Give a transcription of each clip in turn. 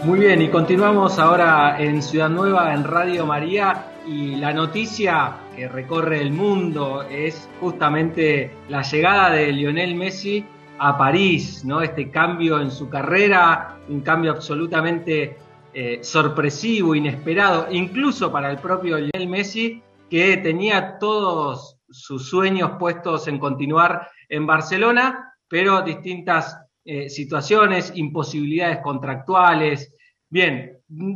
Muy bien, y continuamos ahora en Ciudad Nueva, en Radio María, y la noticia que recorre el mundo es justamente la llegada de Lionel Messi a París, ¿no? Este cambio en su carrera, un cambio absolutamente sorpresivo, inesperado, incluso para el propio Lionel Messi, que tenía todos sus sueños puestos en continuar en Barcelona, pero distintas situaciones, imposibilidades contractuales, bien,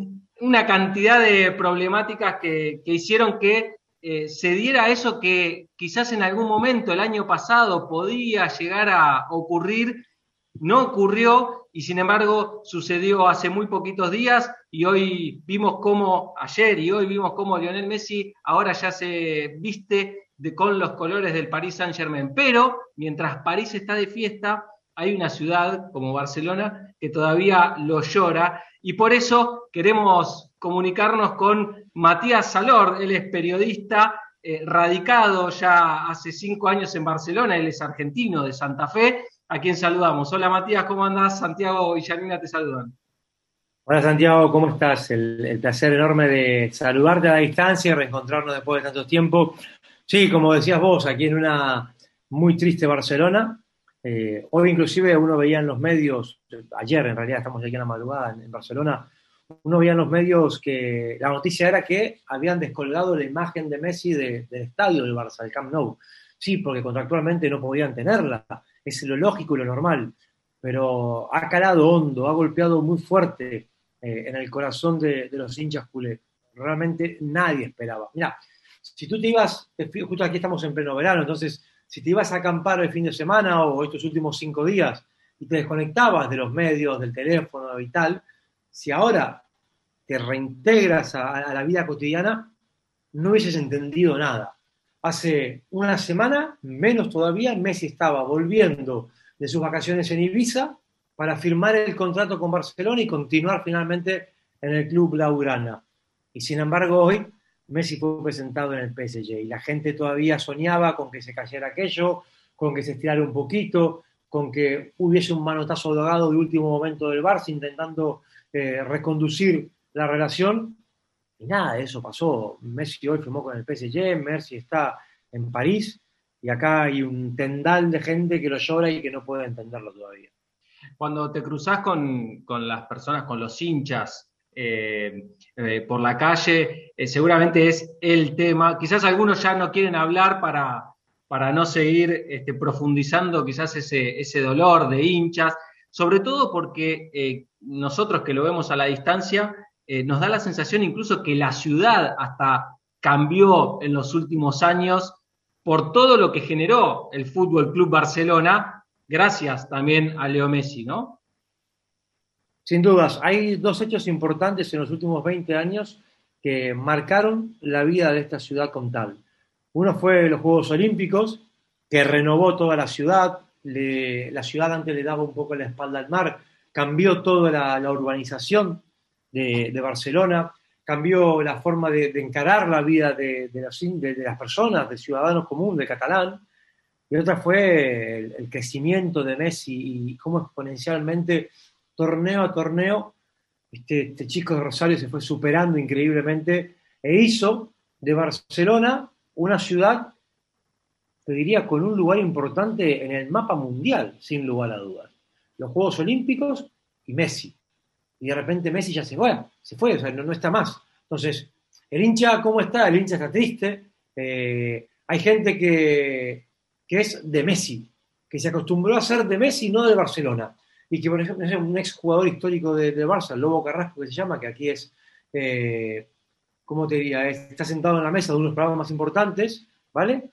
una cantidad de problemáticas que hicieron que se diera eso que quizás en algún momento el año pasado podía llegar a ocurrir, no ocurrió y sin embargo sucedió hace muy poquitos días y hoy vimos cómo, ayer y hoy vimos cómo Lionel Messi ahora ya se viste con los colores del Paris Saint-Germain. Pero mientras París está de fiesta, hay una ciudad como Barcelona que todavía lo llora y por eso queremos comunicarnos con Matías Salord. Él es periodista radicado ya hace 5 años en Barcelona, él es argentino de Santa Fe, a quien saludamos. Hola Matías, ¿cómo andás? Santiago y Janina te saludan. Hola Santiago, ¿cómo estás? El placer enorme de saludarte a la distancia y reencontrarnos después de tanto tiempo. Sí, como decías vos, aquí en una muy triste Barcelona. Hoy inclusive uno veía en los medios, ayer en realidad estamos aquí en la madrugada en Barcelona, uno veía en los medios que la noticia era que habían descolgado la imagen de Messi del estadio del Barça, del Camp Nou. Sí, porque contractualmente no podían tenerla, es lo lógico y lo normal, pero ha calado hondo, ha golpeado muy fuerte en el corazón de los hinchas culés. Realmente nadie esperaba. Mira, si tú te ibas, justo aquí estamos en pleno verano, entonces si te ibas a acampar el fin de semana o estos últimos 5 días y te desconectabas de los medios, del teléfono y tal, si ahora te reintegras a la vida cotidiana, no hubieses entendido nada. Hace una semana, menos todavía, Messi estaba volviendo de sus vacaciones en Ibiza para firmar el contrato con Barcelona y continuar finalmente en el club blaugrana. Y sin embargo hoy Messi fue presentado en el PSG y la gente todavía soñaba con que se cayera aquello, con que se estirara un poquito, con que hubiese un manotazo drogado de último momento del Barça intentando reconducir la relación. Y nada de eso pasó. Messi hoy firmó con el PSG, Messi está en París y acá hay un tendal de gente que lo llora y que no puede entenderlo todavía. Cuando te cruzás con las personas, con los hinchas por la calle, seguramente es el tema. Quizás algunos ya no quieren hablar para no seguir profundizando quizás ese dolor de hinchas, sobre todo porque nosotros que lo vemos a la distancia, nos da la sensación incluso que la ciudad hasta cambió en los últimos años por todo lo que generó el Fútbol Club Barcelona, gracias también a Leo Messi, ¿no? Sin dudas, hay dos hechos importantes en los últimos 20 años que marcaron la vida de esta ciudad condal. Uno fue los Juegos Olímpicos, que renovó toda la ciudad. La ciudad antes le daba un poco la espalda al mar, cambió toda la urbanización de Barcelona, cambió la forma de encarar la vida de las personas, del ciudadano común, de catalán. Y otra fue el crecimiento de Messi y cómo exponencialmente, torneo a torneo, este chico de Rosario se fue superando increíblemente e hizo de Barcelona una ciudad, te diría, con un lugar importante en el mapa mundial, sin lugar a dudas. Los Juegos Olímpicos y Messi. Y de repente Messi ya se fue, o sea, no está más. Entonces, el hincha, ¿cómo está? El hincha está triste. Hay gente que es de Messi, que se acostumbró a ser de Messi, no de Barcelona. Y que, por ejemplo, es un exjugador histórico de Barça, el Lobo Carrasco, que se llama, que aquí es, ¿cómo te diría? Está sentado en la mesa de unos programas más importantes, ¿vale?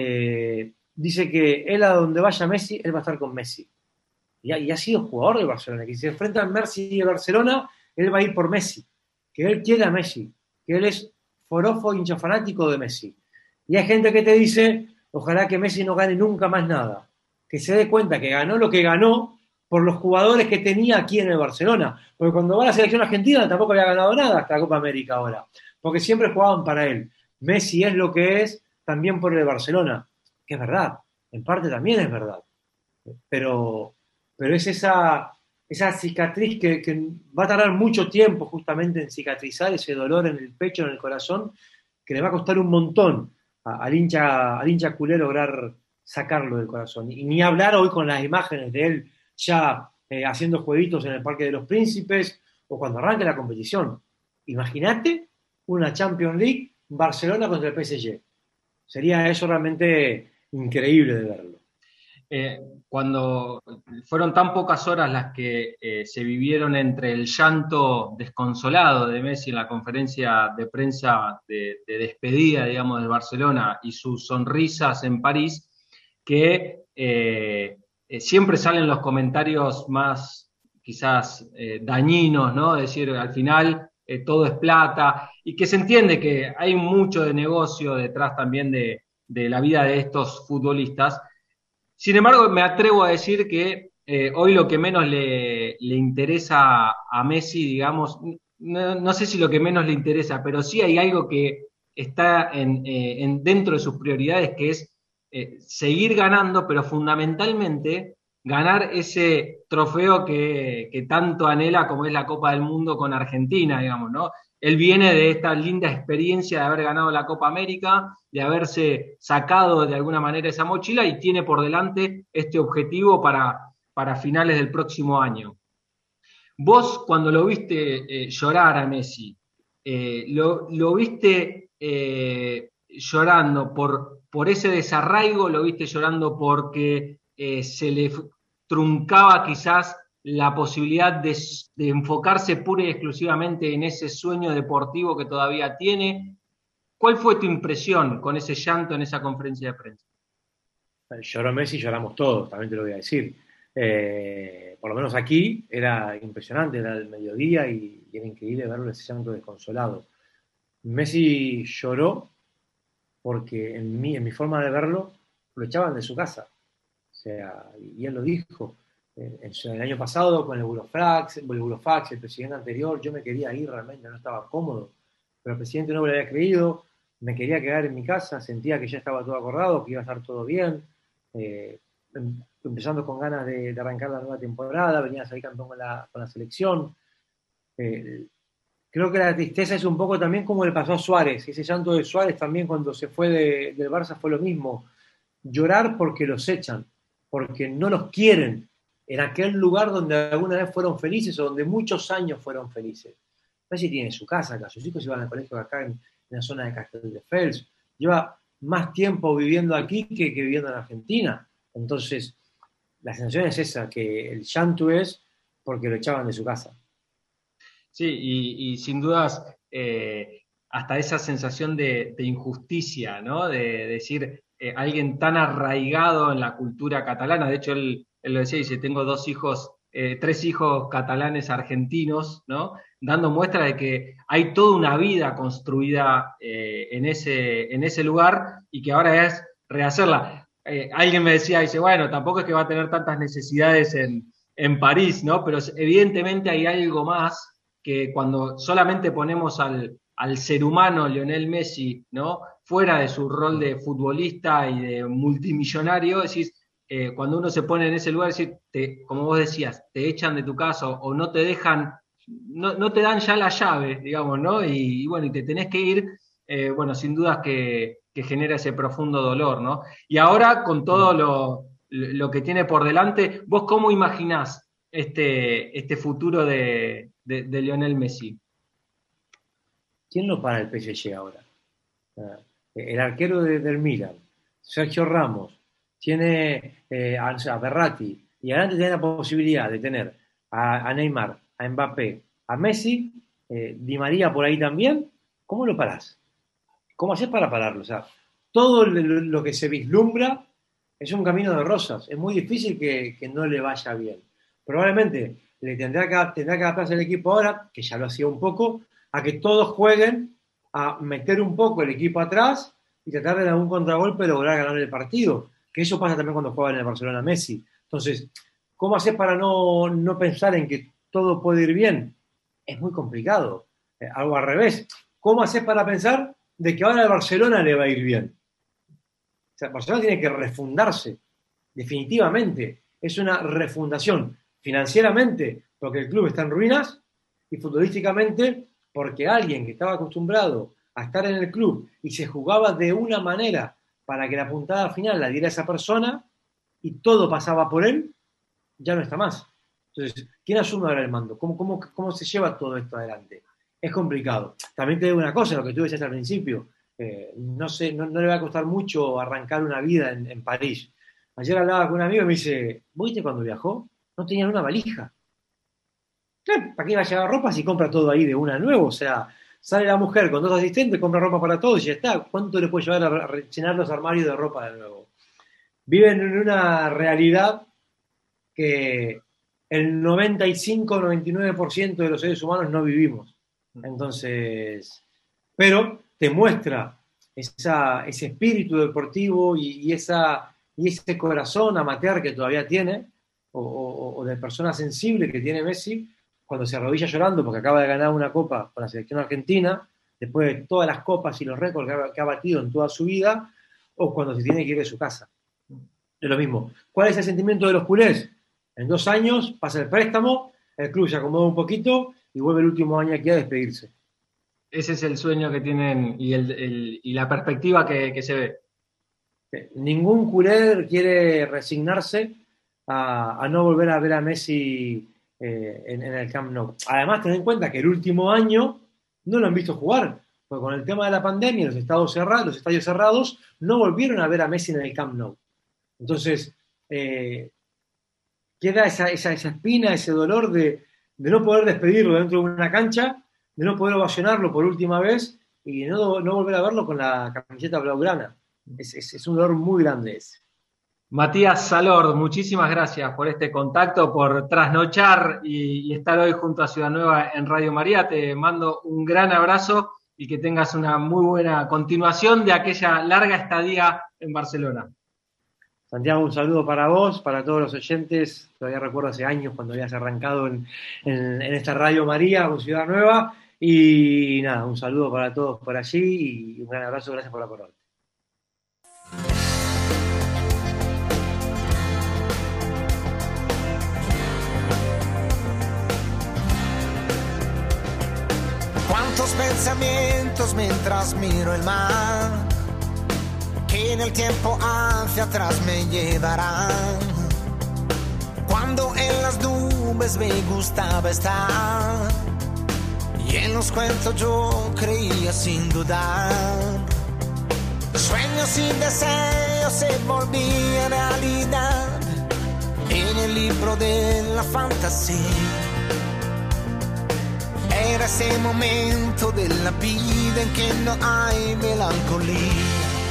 Dice que él a donde vaya Messi, él va a estar con Messi. Y ha sido jugador de Barcelona, que si se enfrenta a Messi de Barcelona, él va a ir por Messi, que él quiere a Messi, que él es forofo hincha fanático de Messi. Y hay gente que te dice, ojalá que Messi no gane nunca más nada, que se dé cuenta que ganó lo que ganó por los jugadores que tenía aquí en el Barcelona, porque cuando va a la selección argentina tampoco había ganado nada hasta la Copa América ahora, porque siempre jugaban para él. Messi es lo que es también por el Barcelona, que es verdad, en parte también es verdad, pero es esa cicatriz que va a tardar mucho tiempo justamente en cicatrizar ese dolor en el pecho, en el corazón, que le va a costar un montón al hincha culé lograr sacarlo del corazón. Y ni hablar hoy con las imágenes de él ya haciendo jueguitos en el Parque de los Príncipes o cuando arranque la competición. Imagínate una Champions League Barcelona contra el PSG. Sería eso realmente increíble de verlo. Cuando fueron tan pocas horas las que se vivieron entre el llanto desconsolado de Messi en la conferencia de prensa de despedida, digamos, de Barcelona y sus sonrisas en París, que siempre salen los comentarios más quizás dañinos, ¿no? Es decir, al final todo es plata y que se entiende que hay mucho de negocio detrás también de la vida de estos futbolistas. Sin embargo, me atrevo a decir que hoy lo que menos le interesa a Messi, digamos, no sé si lo que menos le interesa, pero sí hay algo que está dentro de sus prioridades, que es seguir ganando, pero fundamentalmente ganar ese trofeo que tanto anhela como es la Copa del Mundo con Argentina, digamos, ¿no? Él viene de esta linda experiencia de haber ganado la Copa América, de haberse sacado de alguna manera esa mochila y tiene por delante este objetivo para finales del próximo año. Vos cuando lo viste llorar a Messi, lo viste llorando por ese desarraigo, lo viste llorando porque se le truncaba quizás la posibilidad de enfocarse pura y exclusivamente en ese sueño deportivo que todavía tiene. ¿Cuál fue tu impresión con ese llanto en esa conferencia de prensa? Lloró Messi, lloramos todos, también te lo voy a decir. Por lo menos aquí era impresionante, era el mediodía y era increíble verlo ese llanto desconsolado. Messi lloró porque en mi forma de verlo, lo echaban de su casa. O sea, y él lo dijo. El año pasado con el Burofax, el presidente anterior, yo me quería ir realmente, no estaba cómodo. Pero el presidente no me lo había creído, me quería quedar en mi casa, sentía que ya estaba todo acordado, que iba a estar todo bien. Eh, Empezando con ganas de arrancar la nueva temporada, venía a salir campeón con la selección. Eh, Creo que la tristeza es un poco también como le pasó a Suárez. Ese llanto de Suárez también cuando se fue del Barça fue lo mismo. Llorar porque los echan, porque no los quieren en aquel lugar donde alguna vez fueron felices o donde muchos años fueron felices. Messi tiene su casa acá, sus hijos iban al colegio acá en la zona de Castelldefels. Lleva más tiempo viviendo aquí que viviendo en Argentina. Entonces, la sensación es esa, que el llanto es porque lo echaban de su casa. Sí, y sin dudas, hasta esa sensación de injusticia, ¿no? De decir, alguien tan arraigado en la cultura catalana, de hecho él lo decía, dice, tengo dos hijos, tres hijos catalanes argentinos, ¿no? Dando muestra de que hay toda una vida construida en ese lugar y que ahora es rehacerla. Alguien me decía, dice, bueno, tampoco es que va a tener tantas necesidades en París, ¿no? Pero evidentemente hay algo más que cuando solamente ponemos al ser humano Lionel Messi, ¿no? Fuera de su rol de futbolista y de multimillonario, decís, cuando uno se pone en ese lugar, decir, como vos decías, te echan de tu casa o no te dejan, no te dan ya la llave, digamos, ¿no? Y bueno, y te tenés que ir, bueno, sin dudas que genera ese profundo dolor, ¿no? Y ahora, con todo lo que tiene por delante, ¿vos cómo imaginás este futuro de Lionel Messi? ¿Quién lo para el PSG ahora? El arquero del Milan, Sergio Ramos, tiene a Berratti, y adelante tiene la posibilidad de tener a Neymar, a Mbappé, a Messi, Di María por ahí también. ¿Cómo lo parás? ¿Cómo haces para pararlo? O sea, todo lo que se vislumbra es un camino de rosas. Es muy difícil que no le vaya bien. Probablemente tendrá que adaptarse el equipo ahora, que ya lo hacía un poco, a que todos jueguen a meter un poco el equipo atrás y tratar de dar un contragolpe y lograr ganar el partido. Que eso pasa también cuando juega en el Barcelona Messi. Entonces, ¿cómo haces para no pensar en que todo puede ir bien? Es muy complicado. Algo al revés. ¿Cómo haces para pensar de que ahora al Barcelona le va a ir bien? O sea, Barcelona tiene que refundarse, definitivamente. Es una refundación. financieramente, porque el club está en ruinas, y futbolísticamente, porque alguien que estaba acostumbrado a estar en el club y se jugaba de una manera para que la puntada final la diera esa persona y todo pasaba por él, ya no está más. Entonces, ¿quién asume ahora el mando? ¿Cómo se lleva todo esto adelante? Es complicado. También te digo una cosa, lo que tú decías al principio, no sé, no le va a costar mucho arrancar una vida en París. Ayer hablaba con un amigo y me dice, ¿viste cuando viajó? No tenían una valija. ¿Para qué iba a llevar ropa si compra todo ahí de una nuevo? O sea, sale la mujer con 2 asistentes, compra ropa para todos y ya está. ¿Cuánto le puede llevar a llenar los armarios de ropa de nuevo? Viven en una realidad que el 95-99% de los seres humanos no vivimos. Entonces, pero te muestra ese espíritu deportivo y ese corazón amateur que todavía tiene, o de persona sensible que tiene Messi, cuando se arrodilla llorando porque acaba de ganar una copa con la selección argentina, después de todas las copas y los récords que ha batido en toda su vida, o cuando se tiene que ir de su casa. Es lo mismo. ¿Cuál es el sentimiento de los culés? En 2 años pasa el préstamo, el club se acomoda un poquito y vuelve el último año aquí a despedirse. Ese es el sueño que tienen y la perspectiva que se ve. Ningún culé quiere resignarse a no volver a ver a Messi en el Camp Nou. Además, ten en cuenta que el último año no lo han visto jugar, porque con el tema de la pandemia, los estadios cerrados, no volvieron a ver a Messi en el Camp Nou. Entonces, queda esa espina, ese dolor de no poder despedirlo dentro de una cancha, de no poder ovacionarlo por última vez y de no volver a verlo con la camiseta blaugrana. Es un dolor muy grande ese. Matías Salord, muchísimas gracias por este contacto, por trasnochar y estar hoy junto a Ciudad Nueva en Radio María. Te mando un gran abrazo y que tengas una muy buena continuación de aquella larga estadía en Barcelona. Santiago, un saludo para vos, para todos los oyentes. Todavía recuerdo hace años cuando habías arrancado en esta Radio María con Ciudad Nueva. Y nada, un saludo para todos por allí y un gran abrazo. Gracias por acordarte. Cuántos pensamientos mientras miro el mar, que en el tiempo hacia atrás me llevarán. Cuando en las nubes me gustaba estar y en los cuentos yo creía sin dudar. Sueños y deseos se volvían realidad en el libro de la fantasía. Era ese momento de la vida en que no hay melancolía.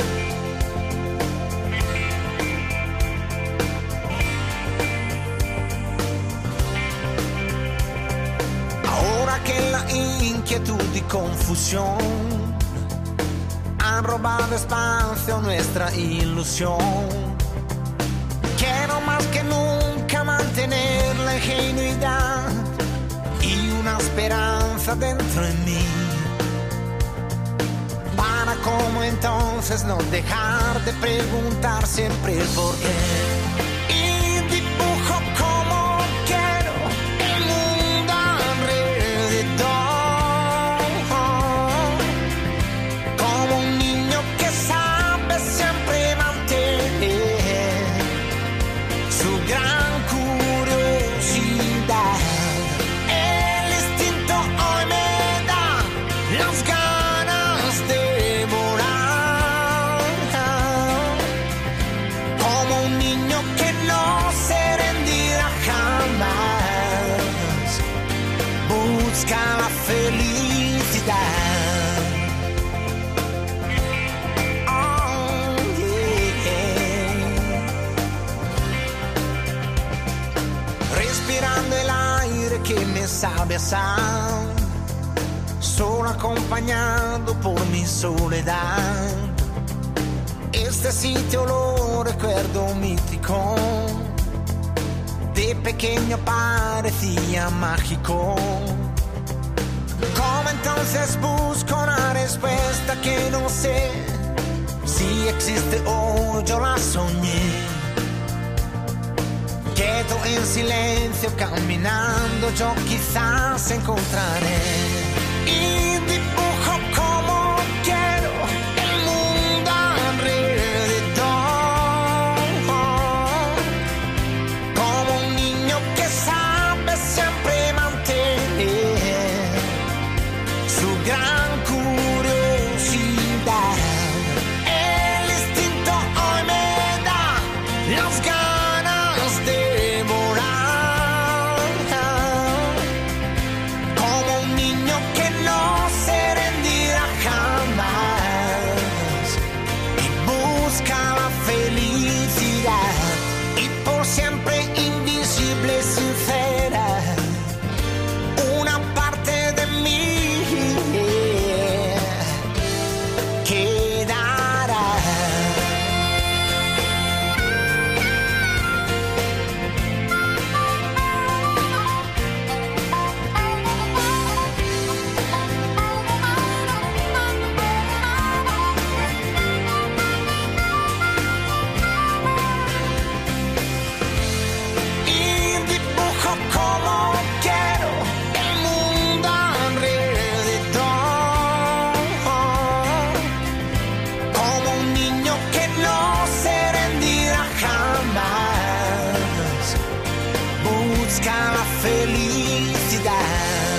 Ahora que la inquietud y confusión han robado espacio a nuestra ilusión, quiero más que nunca mantener la ingenuidad y una esperanza dentro de mí, para como entonces no dejar de preguntar siempre el porqué. Y dibujo como quiero el mundo alrededor, como un niño que sabe siempre mantener su gran curiosidad. La felicidad. Oh, yeah. Respirando el aire que me sabe a sal, solo acompañado por mi soledad. Este sitio lo recuerdo mítico, de pequeño parecía mágico. Como entonces busco una respuesta que no sé si existe o yo la soñé. quieto en silencio, caminando, yo quizás encontraré y dibujo como quiero el mundo alrededor, como un niño que sabe siempre mantener su gran curiosidad. El instinto hoy me da las ganas de volar, como un niño que no se rendirá jamás y busca la felicidad y por siempre invisible, sincera, una parte de mí quedará. Y dibujo como quiero el mundo alrededor, como un niño que no se rendirá jamás, busca la felicidad.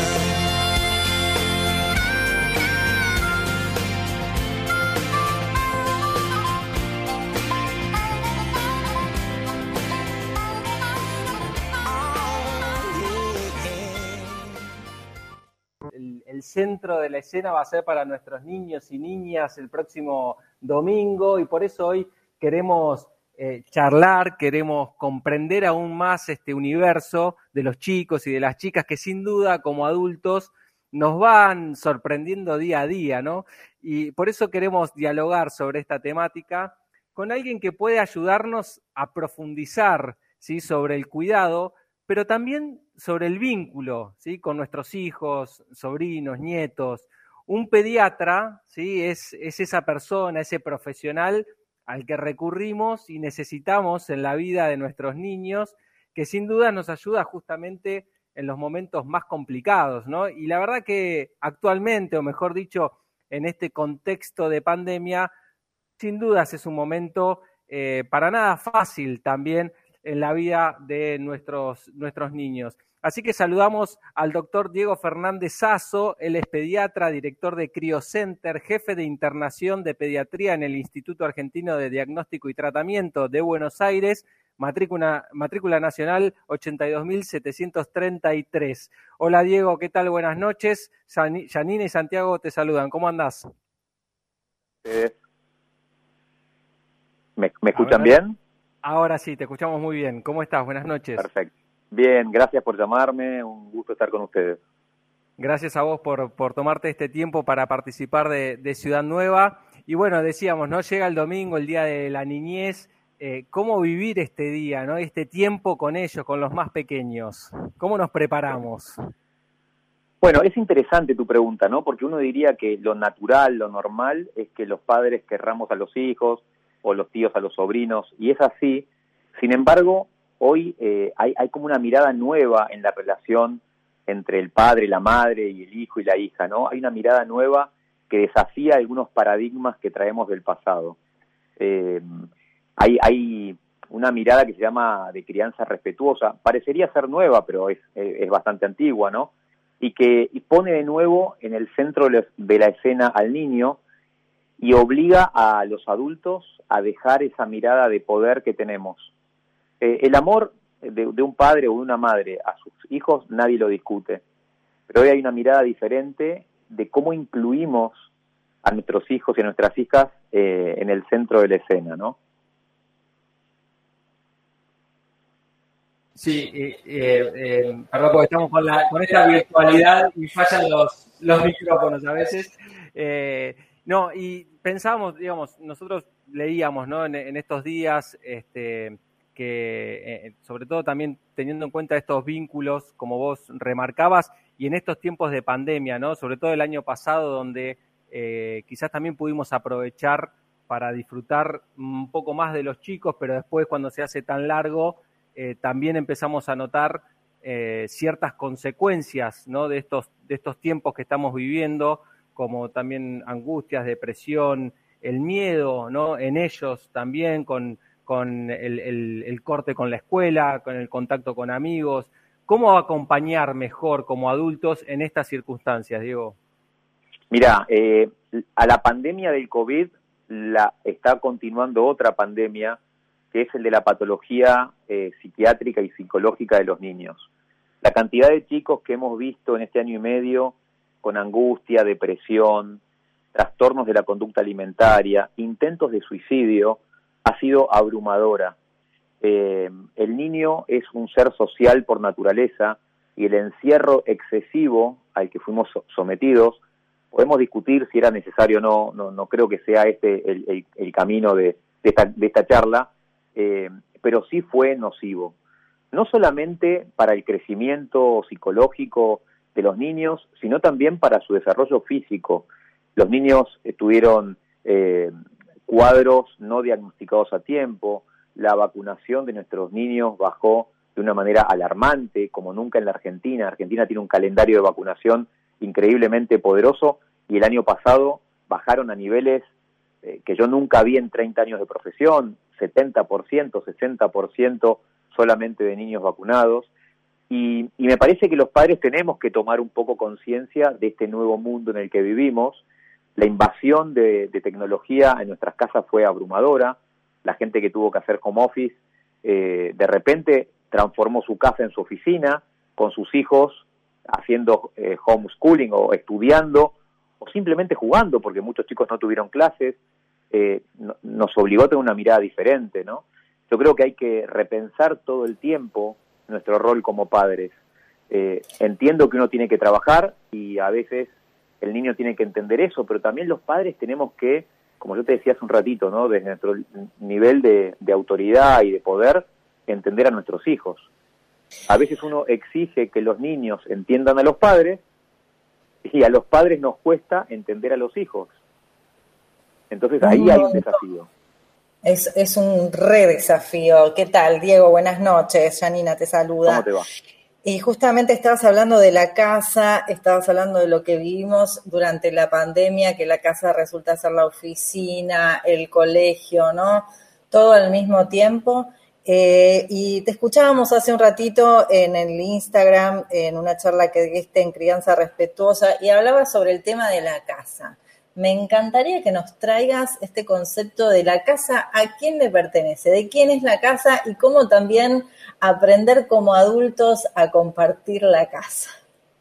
El centro de la escena va a ser para nuestros niños y niñas el próximo domingo, y por eso hoy queremos charlar, queremos comprender aún más este universo de los chicos y de las chicas que sin duda como adultos nos van sorprendiendo día a día, ¿no? Y por eso queremos dialogar sobre esta temática con alguien que puede ayudarnos a profundizar, ¿sí?, sobre el cuidado, pero también sobre el vínculo, ¿sí?, con nuestros hijos, sobrinos, nietos. Un pediatra, ¿sí?, es esa persona, ese profesional al que recurrimos y necesitamos en la vida de nuestros niños, que sin duda nos ayuda justamente en los momentos más complicados, ¿no? Y la verdad que actualmente, o mejor dicho, en este contexto de pandemia, sin dudas es un momento para nada fácil también en la vida de nuestros niños. Así que saludamos al doctor Diego Fernández Sasso, él es pediatra, director de CrioCenter, jefe de internación de pediatría en el Instituto Argentino de Diagnóstico y Tratamiento de Buenos Aires, matrícula nacional 82.733. Hola Diego, ¿qué tal? Buenas noches. Janine y Santiago te saludan. ¿Cómo andás? ¿Me escuchan bien? Ahora sí, te escuchamos muy bien. ¿Cómo estás? Buenas noches. Perfecto. Bien, gracias por llamarme, un gusto estar con ustedes. Gracias a vos por tomarte este tiempo para participar de Ciudad Nueva. Y bueno, decíamos, ¿no? Llega el domingo, el Día de la Niñez. ¿Cómo vivir este día, ¿no? Este tiempo con ellos, con los más pequeños? ¿Cómo nos preparamos? Bueno, es interesante tu pregunta, ¿no? Porque uno diría que lo natural, lo normal, es que los padres querramos a los hijos o los tíos a los sobrinos, y es así. Sin embargo, hoy hay como una mirada nueva en la relación entre el padre, la madre y el hijo y la hija, ¿no? Hay una mirada nueva que desafía algunos paradigmas que traemos del pasado. Hay una mirada que se llama de crianza respetuosa, parecería ser nueva, pero es bastante antigua, ¿no? Y pone de nuevo en el centro de la escena al niño y obliga a los adultos a dejar esa mirada de poder que tenemos. El amor de un padre o de una madre a sus hijos nadie lo discute, pero hoy hay una mirada diferente de cómo incluimos a nuestros hijos y a nuestras hijas en el centro de la escena, ¿no? Sí, perdón, porque estamos con esta virtualidad y fallan los micrófonos a veces. No, y pensábamos, digamos, nosotros leíamos, ¿no?, en estos días, que sobre todo también teniendo en cuenta estos vínculos, como vos remarcabas, y en estos tiempos de pandemia, ¿no?, sobre todo el año pasado, donde quizás también pudimos aprovechar para disfrutar un poco más de los chicos, pero después cuando se hace tan largo, también empezamos a notar ciertas consecuencias, ¿no?, de estos tiempos que estamos viviendo, como también angustias, depresión, el miedo, ¿no?, en ellos también, con el corte con la escuela, con el contacto con amigos. ¿Cómo acompañar mejor como adultos en estas circunstancias, Diego? Mira, a la pandemia del COVID la está continuando otra pandemia, que es el de la patología psiquiátrica y psicológica de los niños. La cantidad de chicos que hemos visto en este año y medio con angustia, depresión, trastornos de la conducta alimentaria, intentos de suicidio, ha sido abrumadora. El niño es un ser social por naturaleza y el encierro excesivo al que fuimos sometidos, podemos discutir si era necesario o no, no creo que sea el camino de esta charla, pero sí fue nocivo. No solamente para el crecimiento psicológico de los niños, sino también para su desarrollo físico. Los niños tuvieron cuadros no diagnosticados a tiempo, la vacunación de nuestros niños bajó de una manera alarmante, como nunca en la Argentina. Argentina tiene un calendario de vacunación increíblemente poderoso y el año pasado bajaron a niveles que yo nunca vi en 30 años de profesión, 70%, 60% solamente de niños vacunados. Y me parece que los padres tenemos que tomar un poco conciencia de este nuevo mundo en el que vivimos. La invasión de tecnología en nuestras casas fue abrumadora. La gente que tuvo que hacer home office, de repente transformó su casa en su oficina, con sus hijos haciendo homeschooling o estudiando, o simplemente jugando, porque muchos chicos no tuvieron clases. Nos obligó a tener una mirada diferente, ¿no? Yo creo que hay que repensar todo el tiempo nuestro rol como padres. Entiendo que uno tiene que trabajar y a veces el niño tiene que entender eso, pero también los padres tenemos que, como yo te decía hace un ratito, ¿no?, desde nuestro nivel de autoridad y de poder, entender a nuestros hijos. A veces uno exige que los niños entiendan a los padres y a los padres nos cuesta entender a los hijos. Entonces ahí hay un desafío. Es un re desafío. ¿Qué tal, Diego? Buenas noches. Janina te saluda. ¿Cómo te va? Y justamente estabas hablando de la casa, estabas hablando de lo que vivimos durante la pandemia, que la casa resulta ser la oficina, el colegio, ¿no? Todo al mismo tiempo. Y te escuchábamos hace un ratito en el Instagram, en una charla que diste en Crianza Respetuosa, y hablabas sobre el tema de la casa. Me encantaría que nos traigas este concepto de la casa, a quién le pertenece, de quién es la casa y cómo también aprender como adultos a compartir la casa.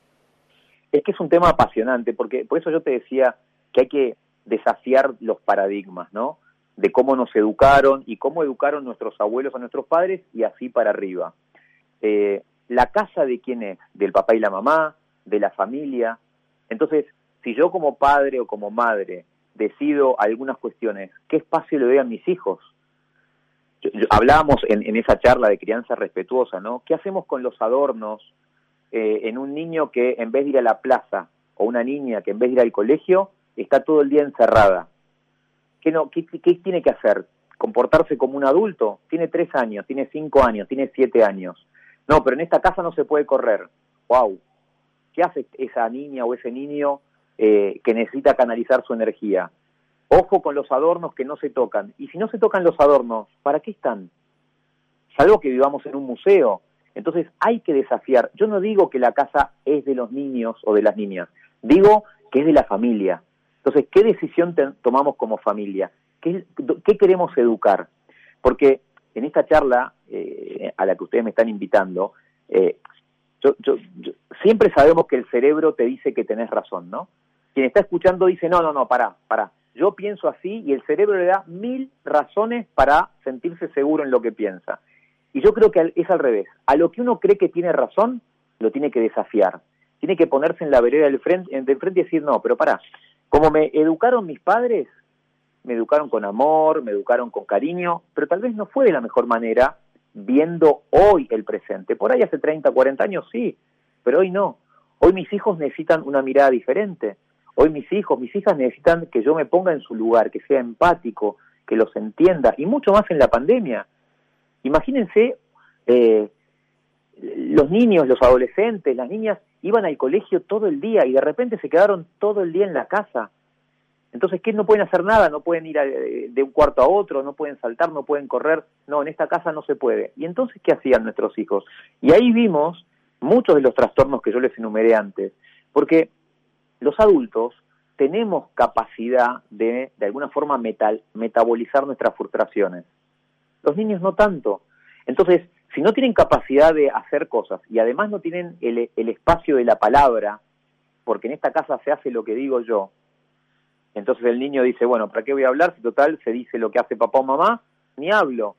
Es que es un tema apasionante, porque por eso yo te decía que hay que desafiar los paradigmas, ¿no?, de cómo nos educaron y cómo educaron nuestros abuelos a nuestros padres y así para arriba. La casa, ¿de quién es? Del papá y la mamá, de la familia. Entonces, si yo como padre o como madre decido algunas cuestiones, ¿qué espacio le doy a mis hijos? Hablábamos en esa charla de crianza respetuosa, ¿no? ¿Qué hacemos con los adornos en un niño que en vez de ir a la plaza, o una niña que en vez de ir al colegio, está todo el día encerrada? ¿Qué tiene que hacer? ¿Comportarse como un adulto? Tiene 3 años, tiene 5 años, tiene 7 años. No, pero en esta casa no se puede correr. ¡Wow! ¿Qué hace esa niña o ese niño que necesita canalizar su energía? Ojo con los adornos que no se tocan. Y si no se tocan los adornos, ¿para qué están? Salvo que vivamos en un museo. Entonces hay que desafiar. Yo no digo que la casa es de los niños o de las niñas. Digo que es de la familia. Entonces, ¿qué decisión tomamos como familia? ¿Qué queremos educar? Porque en esta charla a la que ustedes me están invitando, siempre sabemos que el cerebro te dice que tenés razón, ¿no? Quien está escuchando dice, no, pará. Yo pienso así y el cerebro le da 1000 razones para sentirse seguro en lo que piensa. Y yo creo que es al revés. A lo que uno cree que tiene razón, lo tiene que desafiar. Tiene que ponerse en la vereda del frente y decir, no, pero pará. Como me educaron mis padres, me educaron con amor, me educaron con cariño, pero tal vez no fue de la mejor manera viendo hoy el presente. Por ahí hace 30, 40 años sí, pero hoy no. Hoy mis hijos necesitan una mirada diferente. Hoy mis hijas necesitan que yo me ponga en su lugar, que sea empático, que los entienda, y mucho más en la pandemia. Imagínense Los niños, los adolescentes, las niñas iban al colegio todo el día y de repente se quedaron todo el día en la casa. Entonces, ¿qué? No pueden hacer nada, no pueden ir de un cuarto a otro, no pueden saltar, no pueden correr. No, en esta casa no se puede. ¿Y entonces qué hacían nuestros hijos? Y ahí vimos muchos de los trastornos que yo les enumeré antes. Porque los adultos tenemos capacidad de alguna forma, metabolizar nuestras frustraciones. Los niños no tanto. Entonces, si no tienen capacidad de hacer cosas y además no tienen el espacio de la palabra, porque en esta casa se hace lo que digo yo, entonces el niño dice, bueno, ¿para qué voy a hablar si total se dice lo que hace papá o mamá? Ni hablo.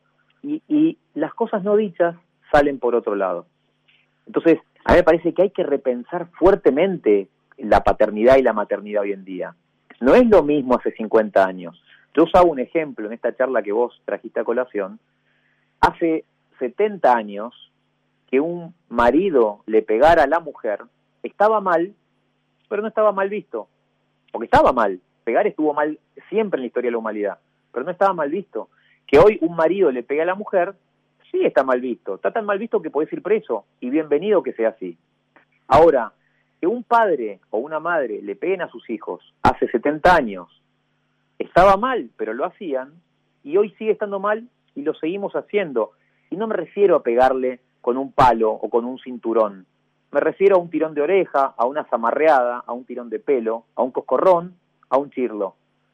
Y las cosas no dichas salen por otro lado. Entonces, a mí me parece que hay que repensar fuertemente la paternidad y la maternidad hoy en día. No es lo mismo hace 50 años. Yo usaba un ejemplo en esta charla que vos trajiste a colación. Hace 70 años que un marido le pegara a la mujer estaba mal, pero no estaba mal visto. Porque estaba mal. Pegar estuvo mal siempre en la historia de la humanidad, pero no estaba mal visto. Que hoy un marido le pegue a la mujer, sí está mal visto. Está tan mal visto que podés ir preso, y bienvenido que sea así. Ahora, que un padre o una madre le peguen a sus hijos hace 70 años, estaba mal, pero lo hacían, y hoy sigue estando mal y lo seguimos haciendo. Y no me refiero a pegarle con un palo o con un cinturón. Me refiero a un tirón de oreja, a una zamarreada, a un tirón de pelo, a un coscorrón, a un chirlo.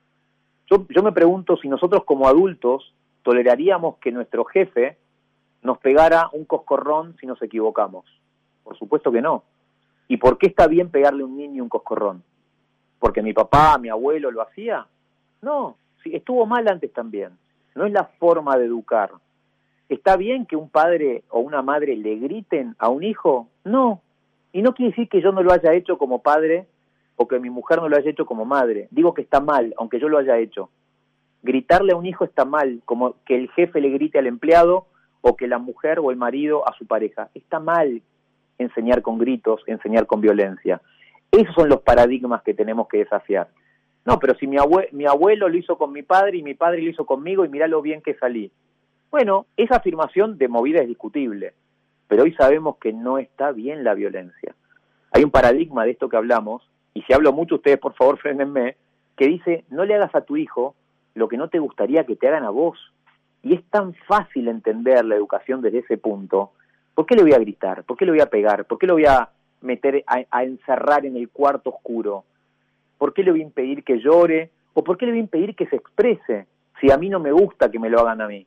Yo me pregunto si nosotros como adultos toleraríamos que nuestro jefe nos pegara un coscorrón si nos equivocamos. Por supuesto que no. ¿Y por qué está bien pegarle a un niño un coscorrón? ¿Porque mi papá, mi abuelo lo hacía? No, sí, estuvo mal antes también. No es la forma de educar. ¿Está bien que un padre o una madre le griten a un hijo? No. Y no quiere decir que yo no lo haya hecho como padre o que mi mujer no lo haya hecho como madre. Digo que está mal, aunque yo lo haya hecho. Gritarle a un hijo está mal, como que el jefe le grite al empleado o que la mujer o el marido a su pareja. Está mal enseñar con gritos, enseñar con violencia. Esos son los paradigmas que tenemos que desafiar. No, pero si mi abuelo lo hizo con mi padre y mi padre lo hizo conmigo y mirá lo bien que salí. Bueno, esa afirmación de movida es discutible, pero hoy sabemos que no está bien la violencia. Hay un paradigma de esto que hablamos, y si hablo mucho ustedes por favor frénenme, que dice, no le hagas a tu hijo lo que no te gustaría que te hagan a vos. Y es tan fácil entender la educación desde ese punto. ¿Por qué le voy a gritar? ¿Por qué le voy a pegar? ¿Por qué lo voy a meter a encerrar en el cuarto oscuro? ¿Por qué le voy a impedir que llore? ¿O por qué le voy a impedir que se exprese si a mí no me gusta que me lo hagan a mí?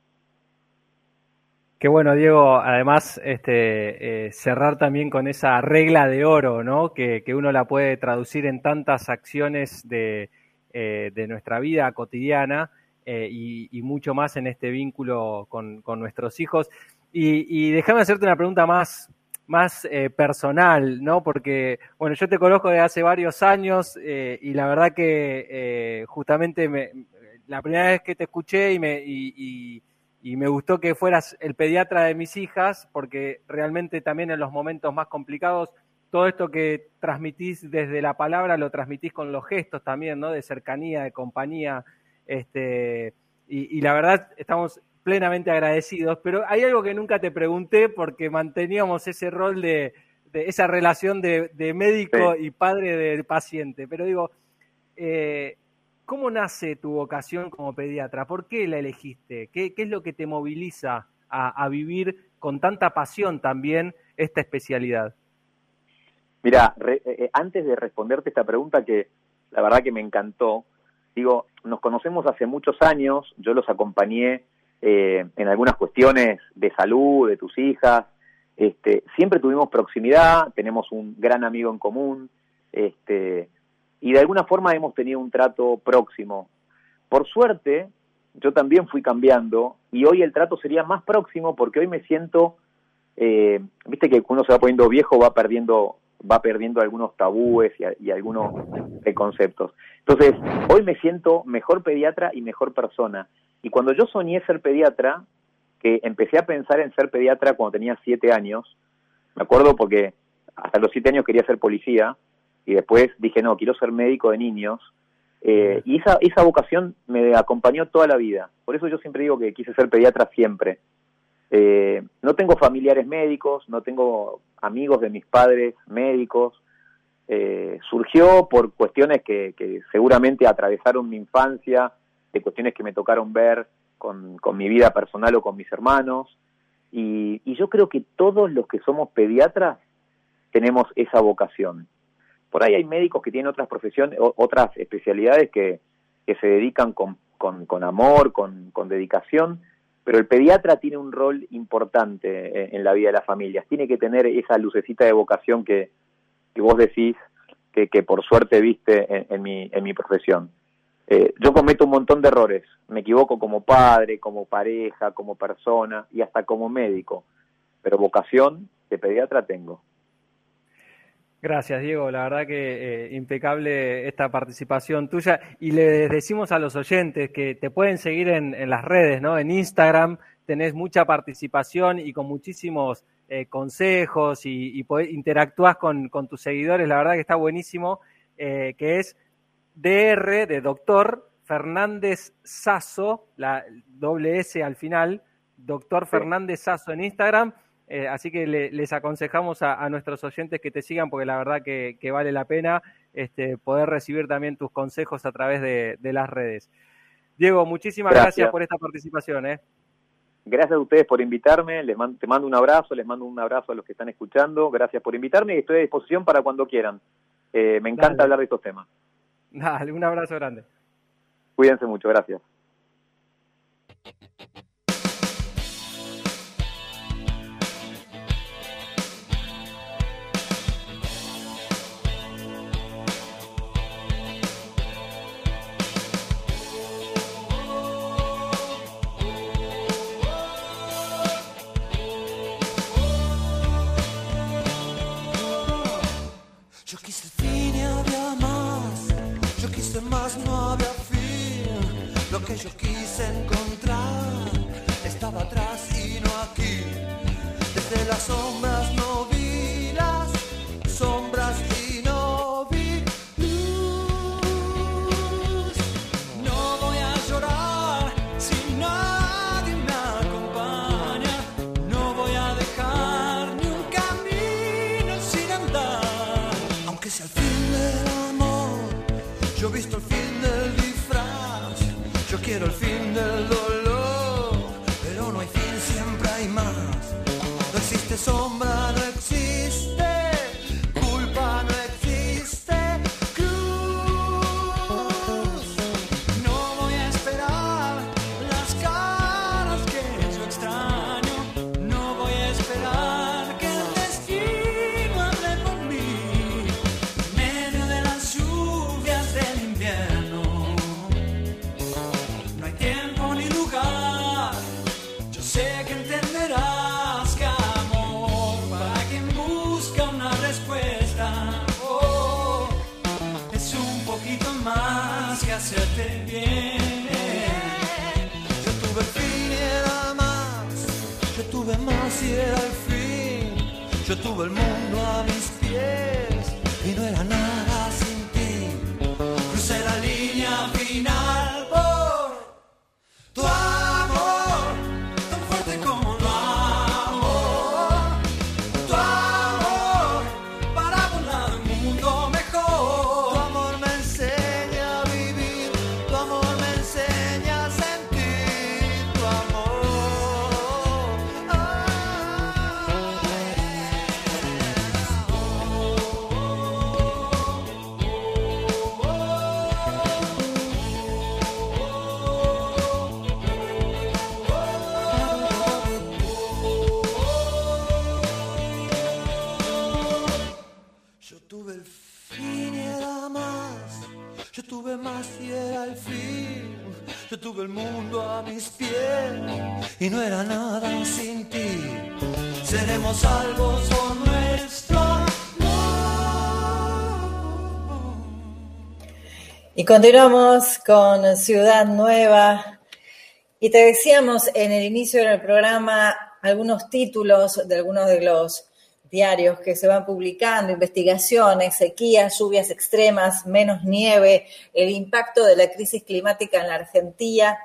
Qué bueno, Diego, además cerrar también con esa regla de oro, ¿no? Que uno la puede traducir en tantas acciones de nuestra vida cotidiana y mucho más en este vínculo con nuestros hijos. Y déjame hacerte una pregunta más personal, ¿no? Porque, bueno, yo te conozco desde hace varios años y la verdad que justamente la primera vez que te escuché y me gustó que fueras el pediatra de mis hijas, porque realmente también en los momentos más complicados, todo esto que transmitís desde la palabra lo transmitís con los gestos también, ¿no? De cercanía, de compañía, y la verdad estamos plenamente agradecidos, pero hay algo que nunca te pregunté porque manteníamos ese rol de esa relación de médico y padre del paciente, pero digo, ¿cómo nace tu vocación como pediatra? ¿Por qué la elegiste? ¿Qué es lo que te moviliza a vivir con tanta pasión también esta especialidad? Mira, antes de responderte esta pregunta que la verdad que me encantó, digo, nos conocemos hace muchos años, yo los acompañé en algunas cuestiones de salud, de tus hijas, siempre tuvimos proximidad, tenemos un gran amigo en común, y de alguna forma hemos tenido un trato próximo. Por suerte, yo también fui cambiando, y hoy el trato sería más próximo porque hoy me siento, viste que uno se va poniendo viejo, va perdiendo algunos tabúes y algunos conceptos. Entonces, hoy me siento mejor pediatra y mejor persona. Y cuando yo soñé ser pediatra, que empecé a pensar en ser pediatra cuando tenía 7 años, me acuerdo porque hasta los 7 años quería ser policía, y después dije, no, quiero ser médico de niños, y esa vocación me acompañó toda la vida. Por eso yo siempre digo que quise ser pediatra siempre. No tengo familiares médicos, no tengo amigos de mis padres médicos. Surgió por cuestiones que seguramente atravesaron mi infancia, de cuestiones que me tocaron ver con mi vida personal o con mis hermanos. Y yo creo que todos los que somos pediatras tenemos esa vocación. Por ahí hay médicos que tienen otras profesiones, otras especialidades que se dedican con amor, con dedicación, pero el pediatra tiene un rol importante en la vida de las familias. Tiene que tener esa lucecita de vocación que vos decís que por suerte viste en mi profesión. Yo cometo un montón de errores, me equivoco como padre, como pareja, como persona y hasta como médico, pero vocación de pediatra tengo. Gracias, Diego. La verdad que impecable esta participación tuya. Y les decimos a los oyentes que te pueden seguir en las redes, ¿no? En Instagram tenés mucha participación y con muchísimos consejos y interactúas con tus seguidores. La verdad que está buenísimo, que es DR de Doctor Fernández Sasso, la doble S al final, Doctor Fernández Sasso en Instagram. Así que les aconsejamos a nuestros oyentes que te sigan porque la verdad que vale la pena poder recibir también tus consejos a través de las redes. Diego, muchísimas gracias por esta participación. Gracias a ustedes por invitarme, te mando un abrazo, les mando un abrazo a los que están escuchando, gracias por invitarme y estoy a disposición para cuando quieran. Me encanta hablar de estos temas. Dale, un abrazo grande. Cuídense mucho, gracias. Lo que yo quise encontrar estaba atrás y no aquí. Desde las sombras no vi las sombras y no vi luz. No voy a llorar si nadie me acompaña. No voy a dejar ni un camino sin andar. Aunque sea el fin del amor, yo he visto el fin del yo quiero el fin del dolor, pero no hay fin, siempre hay más. No existe sombra, no existe culpa, no existe cruz. No voy a esperar las caras que yo extraño. No voy a esperar que el destino hable por mí. En medio de las lluvias del invierno hacerte bien. Yo tuve el fin y era más. Yo tuve más y era el fin. Yo tuve el mundo a mis pies y no era nada sin ti. Crucé la línea final por tu amor, tan fuerte como tu amor. Tu amor para volar un mundo mejor. Tu amor me enseña a vivir, tu amor me enseña a sentir tu amor. Yo tuve el fin y era más. Yo tuve más y era el fin. Yo tuve el mundo a mis pies y no era nada sin ti. Seremos salvos por nuestro amor. Y continuamos con Ciudad Nueva. Y te decíamos en el inicio del programa algunos títulos de algunos de los diarios que se van publicando, investigaciones, sequías, lluvias extremas, menos nieve, el impacto de la crisis climática en la Argentina,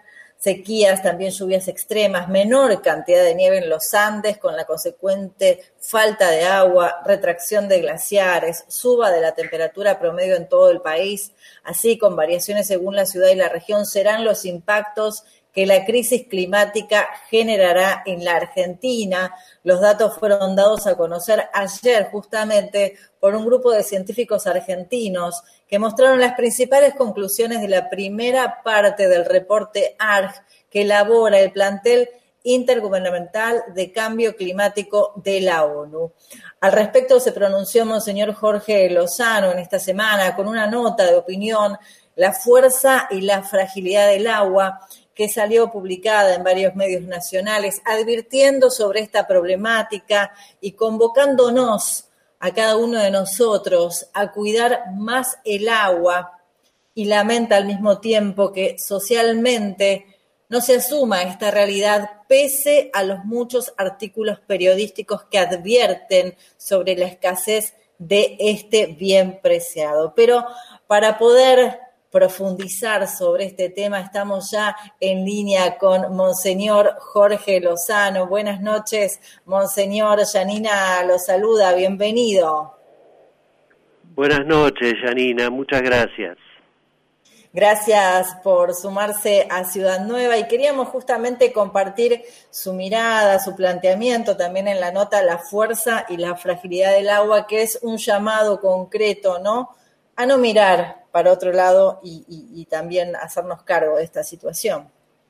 sequías, también lluvias extremas, menor cantidad de nieve en los Andes, con la consecuente falta de agua, retracción de glaciares, suba de la temperatura promedio en todo el país, así con variaciones según la ciudad y la región, serán los impactos que la crisis climática generará en la Argentina. Los datos fueron dados a conocer ayer justamente por un grupo de científicos argentinos que mostraron las principales conclusiones de la primera parte del reporte ARG que elabora el plantel intergubernamental de cambio climático de la ONU. Al respecto se pronunció Monseñor Jorge Lozano en esta semana con una nota de opinión, La fuerza y la fragilidad del agua, que salió publicada en varios medios nacionales, advirtiendo sobre esta problemática y convocándonos a cada uno de nosotros a cuidar más el agua, y lamenta al mismo tiempo que socialmente no se asuma esta realidad pese a los muchos artículos periodísticos que advierten sobre la escasez de este bien preciado. Pero para poder profundizar sobre este tema, estamos ya en línea con Monseñor Jorge Lozano. Buenas noches, Monseñor. Yanina lo saluda, bienvenido. Buenas noches, Yanina, muchas gracias. Gracias por sumarse a Ciudad Nueva y queríamos justamente compartir su mirada, su planteamiento también en la nota La fuerza y la fragilidad del agua, que es un llamado concreto, ¿no?, a no mirar para otro lado y también hacernos cargo de esta situación.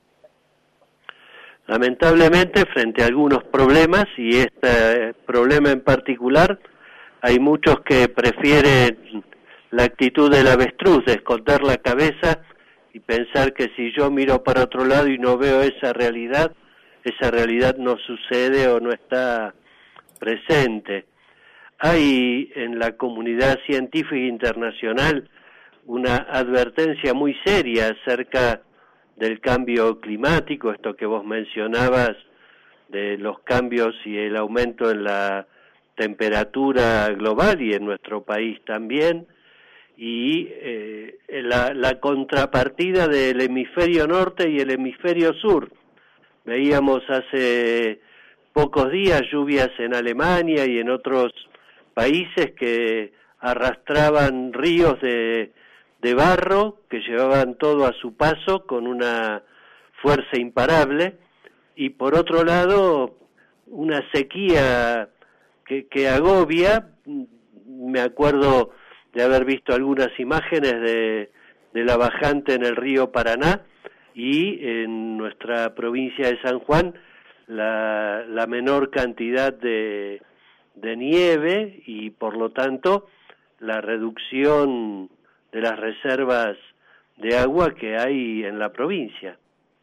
Lamentablemente, frente a algunos problemas, y este problema en particular, hay muchos que prefieren la actitud del avestruz, de esconder la cabeza y pensar que si yo miro para otro lado y no veo esa realidad no sucede o no está presente. Hay en la comunidad científica internacional una advertencia muy seria acerca del cambio climático, esto que vos mencionabas, de los cambios y el aumento en la temperatura global y en nuestro país también, y la contrapartida del hemisferio norte y el hemisferio sur. Veíamos hace pocos días lluvias en Alemania y en otros países que arrastraban ríos de barro que llevaban todo a su paso con una fuerza imparable, y por otro lado una sequía que agobia. Me acuerdo de haber visto algunas imágenes de la bajante en el río Paraná, y en nuestra provincia de San Juan la menor cantidad de nieve y por lo tanto la reducción de las reservas de agua que hay en la provincia.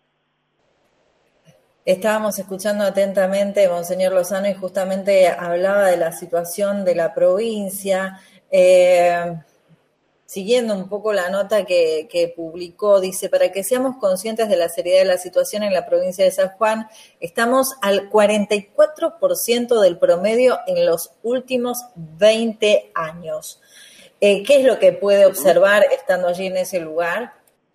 Estábamos escuchando atentamente, Monseñor Lozano, y justamente hablaba de la situación de la provincia. Siguiendo un poco la nota que publicó, dice, para que seamos conscientes de la seriedad de la situación en la provincia de San Juan, estamos al 44% del promedio en los últimos 20 años. ¿Qué es lo que puede observar estando allí en ese lugar?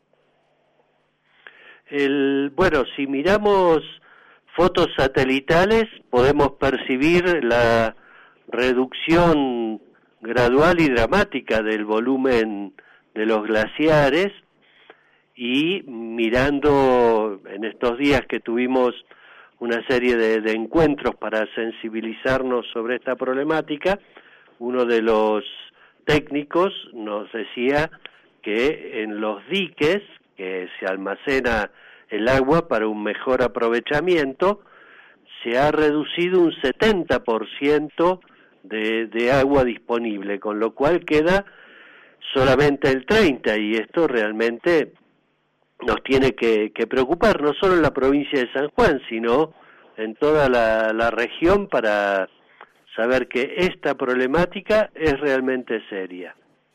Bueno, si miramos fotos satelitales, podemos percibir la reducción gradual y dramática del volumen de los glaciares, y mirando en estos días que tuvimos una serie de encuentros para sensibilizarnos sobre esta problemática, uno de los técnicos nos decía que en los diques que se almacena el agua para un mejor aprovechamiento, se ha reducido un 70% de agua disponible, con lo cual queda solamente el 30%, y esto realmente nos tiene que preocupar, no solo en la provincia de San Juan, sino en toda la región, para saber que esta problemática es realmente seria.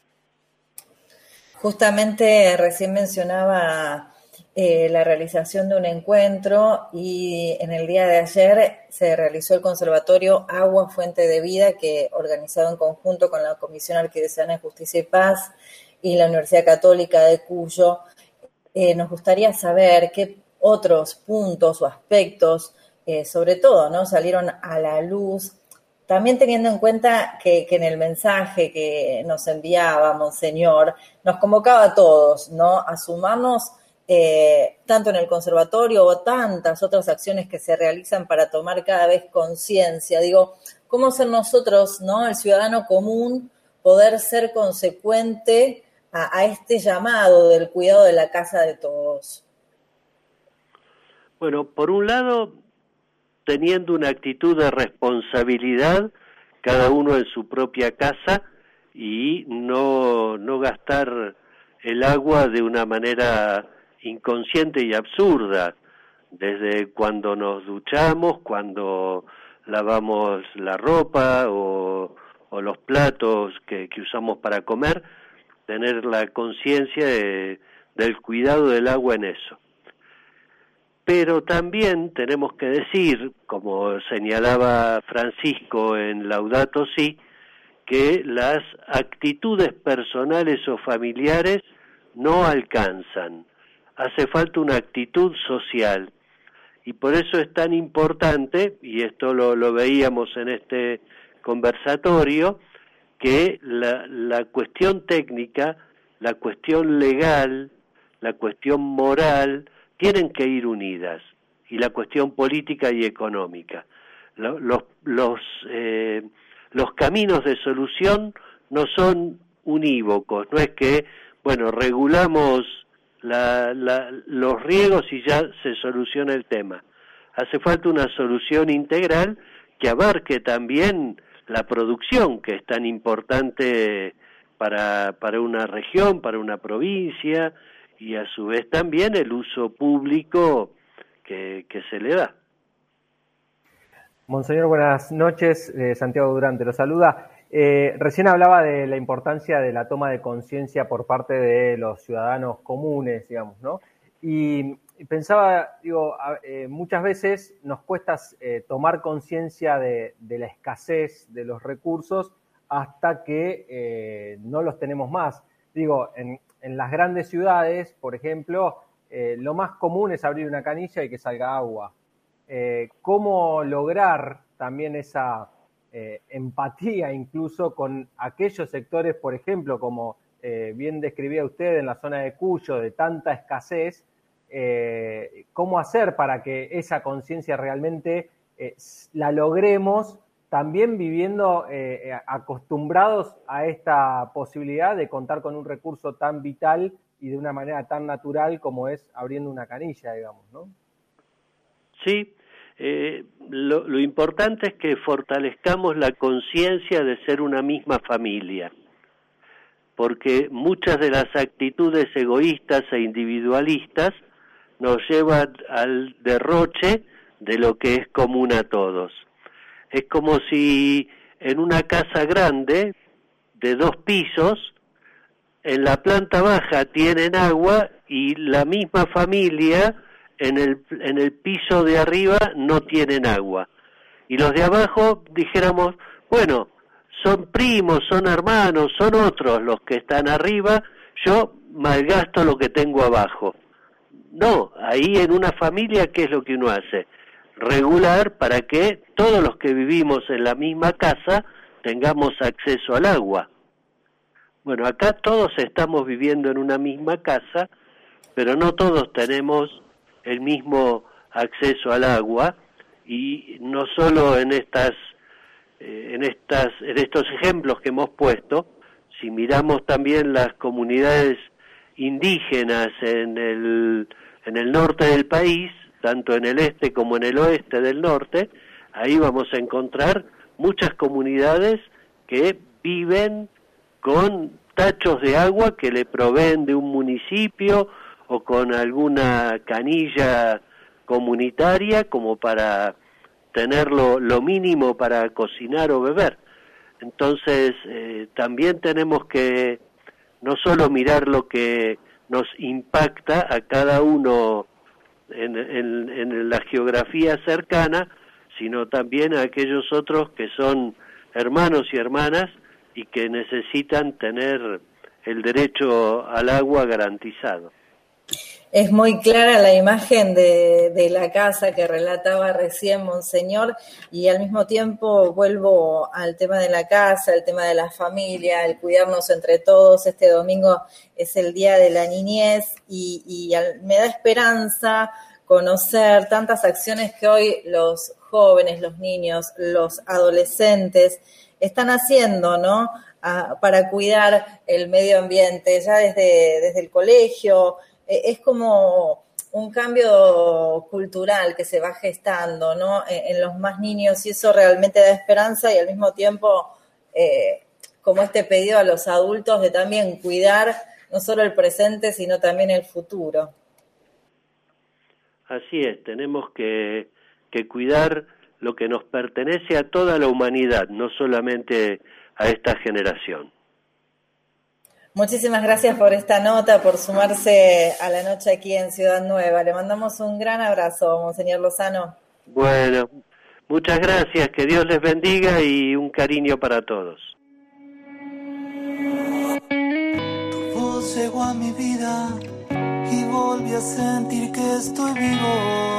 Justamente recién mencionaba la realización de un encuentro, y en el día de ayer se realizó el Conservatorio Agua Fuente de Vida, que organizado en conjunto con la Comisión Arquidiocesana de Justicia y Paz y la Universidad Católica de Cuyo. Nos gustaría saber otros puntos o aspectos, sobre todo, ¿no? Salieron a la luz. También teniendo en cuenta que en el mensaje que nos enviaba Monseñor, nos convocaba a todos, ¿no? A sumarnos tanto en el conservatorio o tantas otras acciones que se realizan para tomar cada vez conciencia. Digo, ¿cómo ser nosotros, ¿no? El ciudadano común, poder ser consecuente a este llamado del cuidado de la casa de todos? Bueno, por un lado, teniendo una actitud de responsabilidad, cada uno en su propia casa, y no gastar el agua de una manera inconsciente y absurda, desde cuando nos duchamos, cuando lavamos la ropa o los platos que usamos para comer, tener la conciencia del cuidado del agua en eso. Pero también tenemos que decir, como señalaba Francisco en Laudato Si, que las actitudes personales o familiares no alcanzan. Hace falta una actitud social. Y por eso es tan importante, y esto lo veíamos en este conversatorio, que la cuestión técnica, la cuestión legal, la cuestión moral, tienen que ir unidas, y la cuestión política y económica. Los caminos de solución no son unívocos, no es que, bueno, regulamos los riegos y ya se soluciona el tema. Hace falta una solución integral que abarque también la producción, que es tan importante para una región, para una provincia, y a su vez también el uso público que se le da. Monseñor, buenas noches. Santiago Durán te lo saluda. Recién hablaba de la importancia de la toma de conciencia por parte de los ciudadanos comunes, digamos, ¿no? Y pensaba, digo, muchas veces nos cuesta tomar conciencia de la escasez de los recursos hasta que no los tenemos más. Digo, en las grandes ciudades, por ejemplo, lo más común es abrir una canilla y que salga agua. ¿Cómo lograr también esa empatía incluso con aquellos sectores, por ejemplo, como bien describía usted en la zona de Cuyo, de tanta escasez? ¿Cómo hacer para que esa conciencia realmente la logremos también viviendo acostumbrados a esta posibilidad de contar con un recurso tan vital y de una manera tan natural como es abriendo una canilla, digamos, ¿no? Sí, lo importante es que fortalezcamos la conciencia de ser una misma familia, porque muchas de las actitudes egoístas e individualistas nos llevan al derroche de lo que es común a todos. Es como si en una casa grande de 2 pisos, en la planta baja tienen agua y la misma familia en el piso de arriba no tienen agua. Y los de abajo dijéramos, bueno, son primos, son hermanos, son otros los que están arriba, yo malgasto lo que tengo abajo. No, ahí en una familia, ¿qué es lo que uno hace? Regular para que todos los que vivimos en la misma casa tengamos acceso al agua. Bueno, acá todos estamos viviendo en una misma casa, pero no todos tenemos el mismo acceso al agua, y no solo en estos ejemplos que hemos puesto. Si miramos también las comunidades indígenas en el norte del país, tanto en el este como en el oeste del norte, ahí vamos a encontrar muchas comunidades que viven con tachos de agua que le proveen de un municipio o con alguna canilla comunitaria como para tener lo mínimo para cocinar o beber. Entonces, también tenemos que no solo mirar lo que nos impacta a cada uno en la geografía cercana, sino también a aquellos otros que son hermanos y hermanas y que necesitan tener el derecho al agua garantizado. Es muy clara la imagen de la casa que relataba recién Monseñor, y al mismo tiempo vuelvo al tema de la casa, el tema de la familia, el cuidarnos entre todos. Este domingo es el Día de la Niñez y me da esperanza conocer tantas acciones que hoy los jóvenes, los niños, los adolescentes están haciendo, ¿no? Para cuidar el medio ambiente, ya desde el colegio. Es como un cambio cultural que se va gestando, ¿no? En los más niños, y eso realmente da esperanza, y al mismo tiempo como este pedido a los adultos de también cuidar no solo el presente, sino también el futuro. Así es, tenemos que cuidar lo que nos pertenece a toda la humanidad, no solamente a esta generación. Muchísimas gracias por esta nota, por sumarse a la noche aquí en Ciudad Nueva. Le mandamos un gran abrazo, Monseñor Lozano. Bueno, muchas gracias, que Dios les bendiga y un cariño para todos. Tu voz llegó a mi vida y volví a sentir que estoy vivo.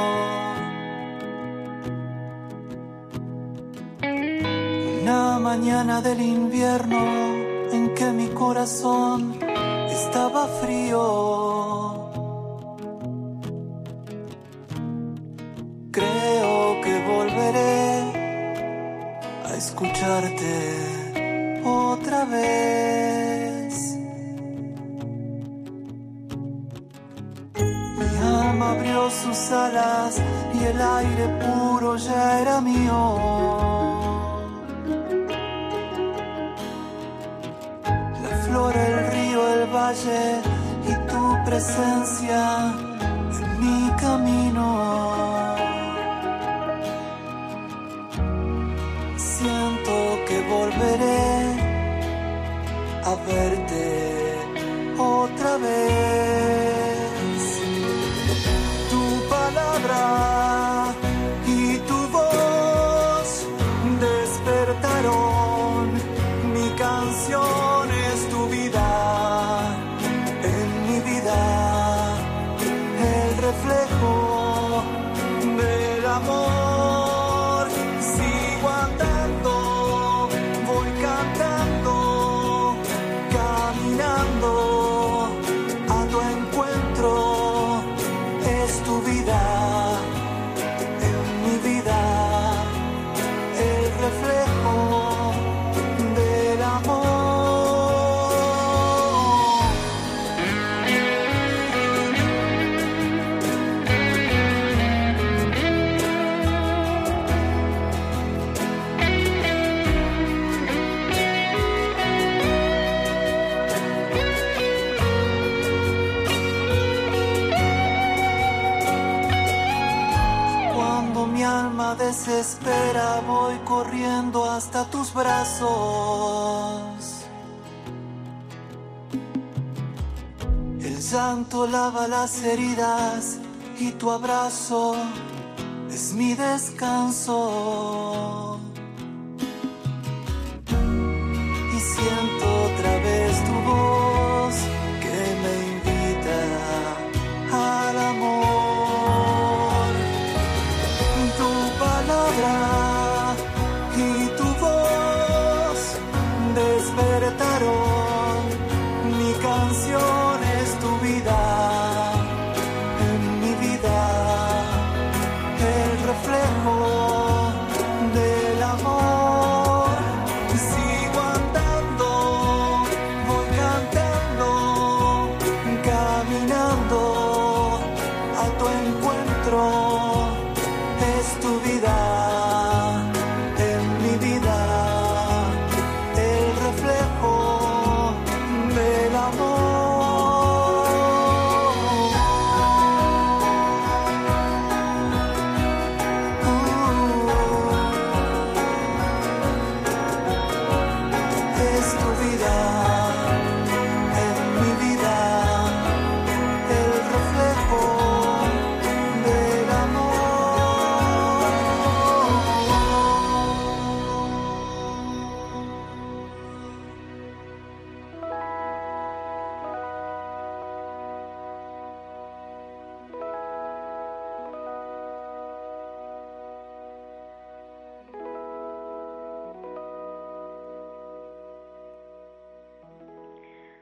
Una mañana del invierno en que mi corazón estaba frío. Creo que volveré a escucharte otra vez. Mi alma abrió sus alas y el aire puro ya era mío. El río, el valle y tu presencia en mi camino. Siento que volveré a verte otra vez. Tu palabra y tu voz despertaron mi canción. Reflejo del amor, sigo andando, voy cantando, caminando a tu encuentro. Es tu vida, en mi vida, el reflejo del amor. Desespera, voy corriendo hasta tus brazos. El llanto lava las heridas y tu abrazo es mi descanso. Y siento otra vez tu voz